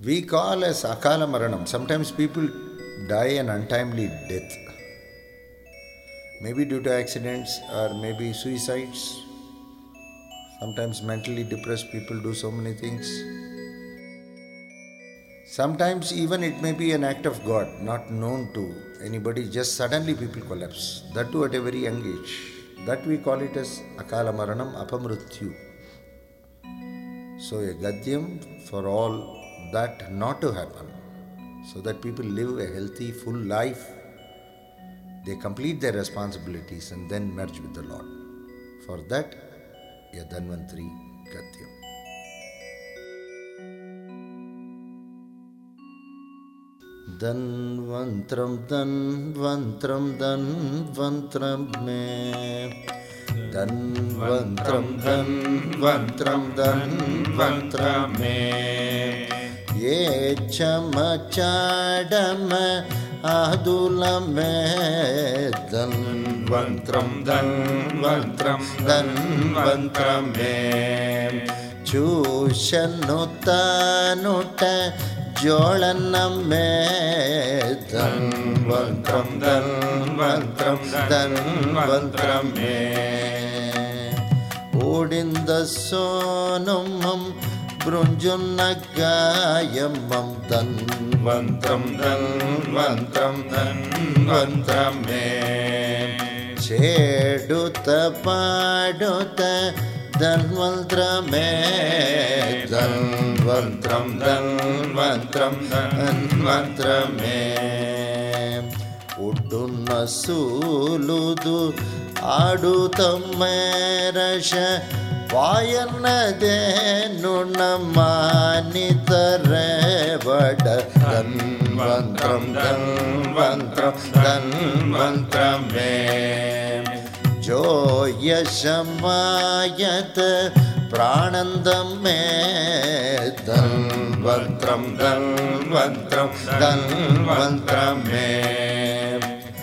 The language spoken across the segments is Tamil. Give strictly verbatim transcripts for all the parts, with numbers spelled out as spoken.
We call as Akala Maranam. Sometimes people die an untimely death. Maybe due to accidents or maybe suicides. Sometimes mentally depressed people do so many things. Sometimes even it may be an act of God, not known to anybody, just suddenly people collapse. That too at a very young age. That we call it as Akala Maranam Apamrutyu. So a Gadyam for all that not to happen, so that people live a healthy, full life. They complete their responsibilities and then merge with the Lord. For that, a Dhanvantari Gadyam. Dhanvantram, Dhanvantram, Dhanvantram me. Dhanvantram, Dhanvantram, Dhanvantram me. Ye chama chadama adula me. Dhanvantram, Dhanvantram, Dhanvantram me. Chushanuta nuta jolanam me. Dhanvantram, Dhanvantram, Dhanvantram me. Odinda sonumam brunjunagayamam. Dhanvantram, Dhanvantram, Dhanvantram me. Cheduta paduta Dhanvantram me. Dhanvantram, Dhanvantram, Dhanvantram me. Udunna suludu adutamma rasha vayanade nunamanitare vada. Dhanvantram, Dhanvantram, Dhanvantram me. Joya shamayat pranandam me. Dhanvantram, Dhanvantram, Dhanvantram me.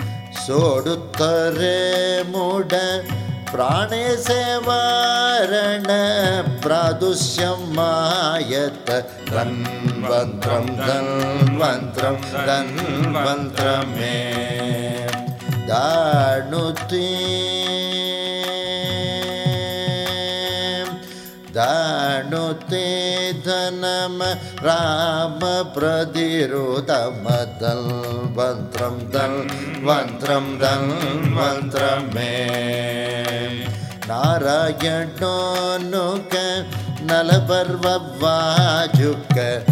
Soduttare muda prane sevarana pradusyam mayat. Dhanvantram, Dhanvantram, Dhanvantram me. Dhanuti Dhanuti dhanam Rama pradirudam. Dhanvantram, Dhanvantram, Dhanvantram me. Narayanuka nalaparva vajuka.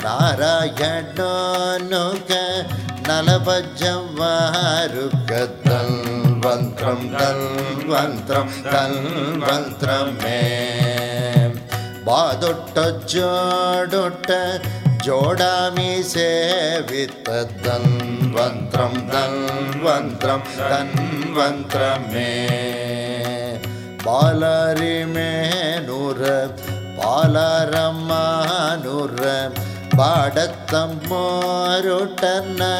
Narayanuka nalabajavaruka. Dhanvantram, Dhanvantram, Dhanvantram me. Badutta jodutta jodami sevita. Dhanvantram, Dhanvantram, Dhanvantram me. Balari menura balaramanura Badatam morutana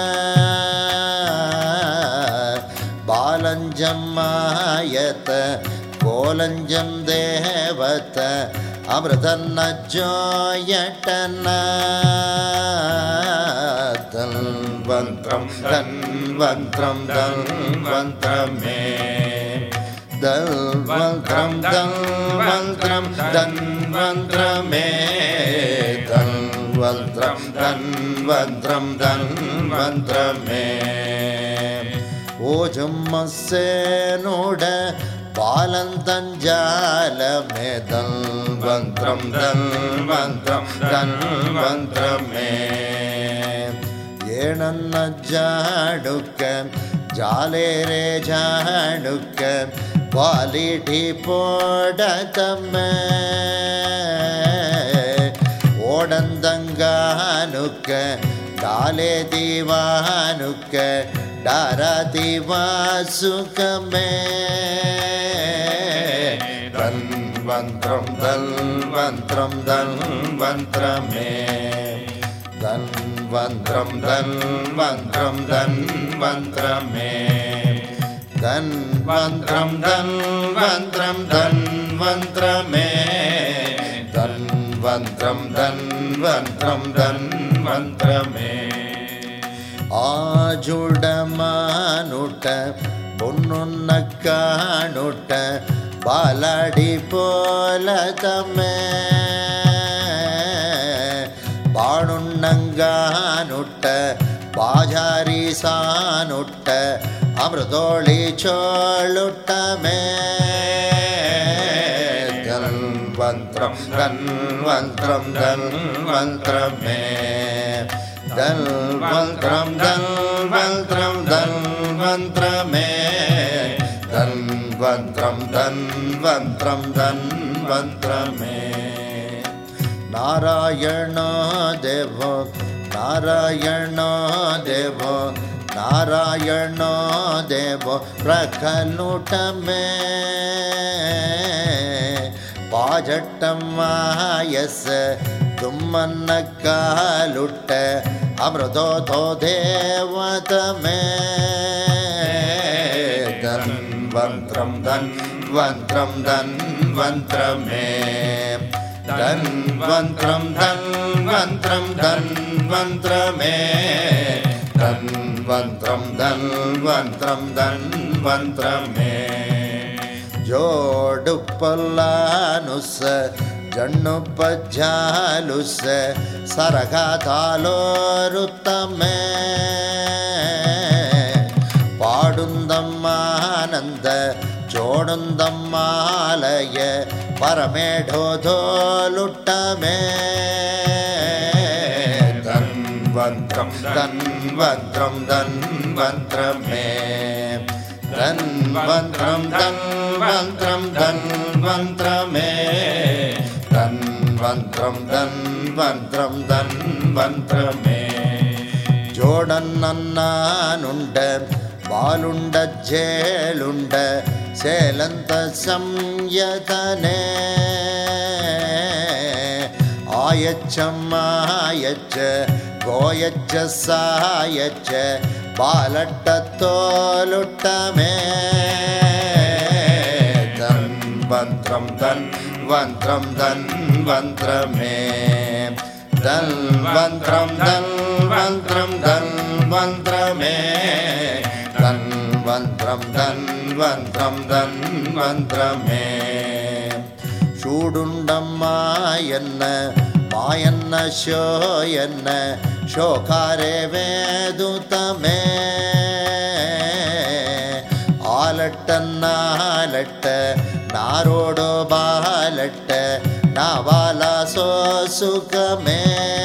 Balanjam mayata Kolanjam devata Amritana joyatana. Dhanvantram, Dhanvantram, Dhanvantram me. Dhanvantram, Dhanvantram, Dhanvantram me. Dhanvantram, Dhanvantram, Dhanvantram me. Ojammasse noda balantanjala me. Dhanvantram, Dhanvantram, Dhanvantram me. Yenanna jaduka jalere jaduka quality podatamme. Odandanganuka dale divanuka darati vasukame. Dhanvantram, Dhanvantram, Dhanvantram me. Dhanvantram, Dhanvantram, Dhanvantram me. Dhanvantram, Dhanvantram, Dhanvantram me. தன்வந்திரம் தன்வந்திரம் தன்வந்திரமே. ஆஜுடமானுட்ட பொன்னுன்ன காணுட்ட பாலடி போலதமே ಬಾಣುಣ್ಣಂಗಾನುಟ್ಟ ಬಾಜಾರಿ ಸಾನುಟ್ಟ ಅಮೃತೋಳಿ ಚೋಳುಟ್ಟಮೇ. ಧನ್ವಂತ್ರಂ ಧನ್ವಂತ್ರಂ ಧನ್ವಂತ್ರಮೇ. ಧನ್ವಂತ್ರಂ ಧನ್ವಂತ್ರಂ ಧನ್ವಂತ್ರಮೇ. ಧನ್ವಂತ್ರಂ ಧನ್ವಂತ್ರಂ ಧನ್ವಂತ್ರಮೇ. Narayana ದೇವೋ ನಾರಾಯಣ ದೇವೋ ನಾರಾಯಣ ದೇವೋ ಪ್ರಕನುಟಮೇ. ಪಾಜಟ್ಟಮ್ಮಾಯಸ್ ತುಮ್ಮನ್ನ ಕಾಲುಟ್ಟ ಅಮೃತೋಥೋ ದೇವತಮೇ. ಧನ್ವಂತ್ರಂ ಧನ್ವಂತ್ರಂ ಧನ್ವಂತ್ರಮೇ. ಧನ್ವಂತ್ರಂ ಧನ್ವಂತ್ರಂ ಧನ್ವಂತ್ರಮೇ. ಧನ್ವಂತ್ರಂ ಧನ್ವಂತ್ರಂ ಧನ್ವಂತ್ರಮೇ. ಜೋಡುಪ್ಪಲ್ಲಾನುಸ ಜಣ್ಣುಪ್ಪಜ್ಜಾಲುಸ ಸರಗತಾಲೋರುತ್ತಮೇ. பாடுந்தம்மானந்த சோடுந்தம்மாலய பரமேடோதோலுட்டமே. தன்வந்திரம் தன்வந்திரம் தன்வந்திரமே. தன்வந்திரம் தன்வந்திரம் தன்வந்திரமே. தன்வந்திரம் தன்வந்திரம் தன்வந்திரமே. ஜோடன்னன்னானுண்ட ಬಾಲುಂಡ ಜೇಳುಂಡ ಸೇಲಂತ ಸಂಯತನೆ. ಆಯಚ್ಚಮ್ಮಾಯಚ್ಚ ಗೋಯಚ್ಚ ಸಾಯಚ್ಚ ಬಾಲಟ್ಟ ತೋಲುಟ್ಟಮೇ. ಧನ್ವಂತ್ರಂ ಧನ್ವಂತ್ರಂ ಧನ್ವಂತ್ರಮೇ. ಧನ್ವಂತ್ರಂ ಧನ್ವಂತ್ರಂ ಧನ್ವಂತ್ರಮೇ. ಧನ್ವಂತ್ರಂ ಧನ್ವಂತ್ರಂ ಧನ್ವಂತ್ರಮೇ. ಶೂಡುಂಡಮ್ಮಾಯನ್ನ ಮಾಯನ್ನ ಶೋಯನ್ನ ಶೋಕಾರೆ ವೇದುತಮೇ. ஆலட்டன்னாலட்ட நாரோடோ பாலட்ட நாவாலா சோசுகமே.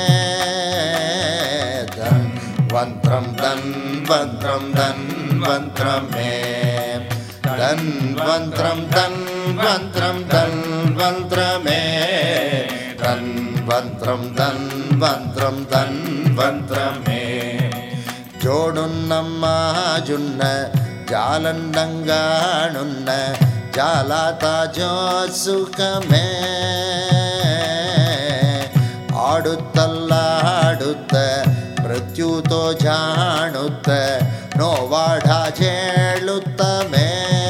தன்வந்திரம் தன்வந்திரம் தன்வந்திரமே. தன்வந்திரம் தன்வந்திரம் தன்வந்திரமே. தன்வந்திரம் தன்வந்திரம் தன்வந்திரமே. ஜோடுன்னம்மா ஜுன்ன ಜಾಲಂಡಂಗಾಣುನ್ನ ಜಾಲಾತ ಜೋಸುಕಮೇ. ಆಡುತ್ತಲ್ಲಾಡುತ್ತ ಮೃತ್ಯುತೋ ಜಾಣುತ್ತ ನೋವಾಢ ಜೇಳುತ್ತಮೇ.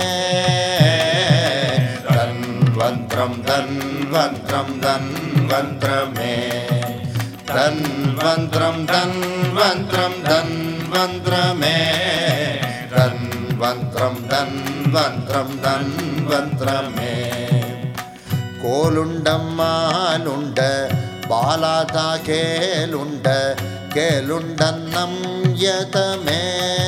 ಧನ್ವಂತ್ರಂ ಧನ್ವಂತ್ರಂ ಧನ್ವಂತ್ರಮೇ. ಧನ್ವಂತ್ರಂ ಧನ್ವಂತ್ರಂ ಧನ್ವಂತ್ರಮೇ. ಧನ್ವಂತ್ರಂ ಧನ್ವಂತ್ರಂ ಧನ್ವಂತ್ರಮೇ. ಕೋಲುಂಡಮ್ಮಾನುಂಡ ಬಾಲಾತ ಕೇಲುಂಡ ಕೇಲುಂಡನ್ನಂ ಯತಮೇ.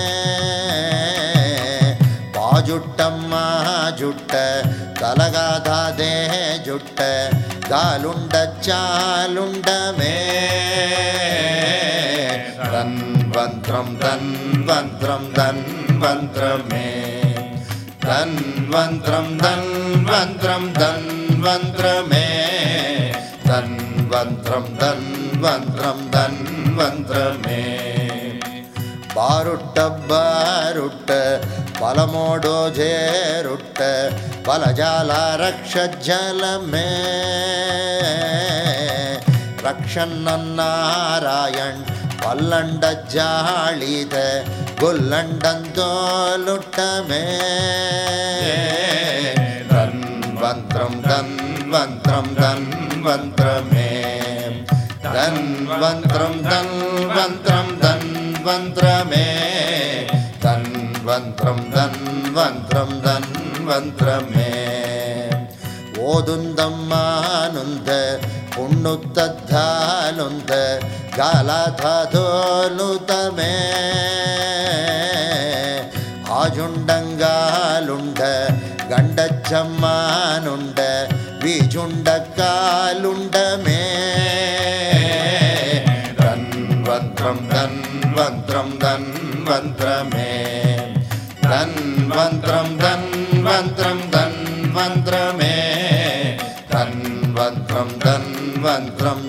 ಪಾಜುಟ್ಟಮ್ಮ ಜುಟ್ಟ ತಲಗಾದೇ ಜುಟ್ಟ ಗಾಲುಂಡ ಚಾಲುಂಡಮೇ. ಧನ್ವಂತ್ರಂ ಧನ್ವಂತ್ರಂ ಧನ್ವಂತ್ರಮೇ. ಧನ್ವಂತ್ರಂ ಧನ್ವಂತ್ರಂ ಧನ್ವಂತ್ರಮೇ. ಧನ್ವಂತ್ರಂ ಧನ್ವಂತ್ರಂ ಧನ್ವಂತ್ರಮೇ. ಬಾರುಟ್ಟ ಬಾರುಟ್ಟ ಬಲಮೋಡೋ ಜೇರುಟ್ಟ ಬಲಜಾಲ ರಕ್ಷ ಜಲಮೇ. ರಕ್ಷನ್ನನ್ನಾರಾಯಣ್ பல்லண்ட ஜாளித கொல்லண்டந்தோலுட்டமே. தன்வந்திரம் தன்வந்திரம் தன்வந்திரமே. தன்வந்திரம் தன்வந்திரம் தன்வந்திரமே தன்வந்திரம் தன்வந்திரம் தன்வந்திரமே ஓதுந்தம்மானுந்த புண்ணுத்தானுந்த காலாதாதோனுதமே ஆஜுண்டங்காலுண்ட கண்டச்சம்மானுண்ட வீஜுண்டக்காலுண்டமே தன்வந்திரம் தன்வந்திரம் தன்வந்திரமே தன்வந்திரம் தன்வந்திரம் தன்வந்திரமே தன்வந்திரம் தன்வந்திரம்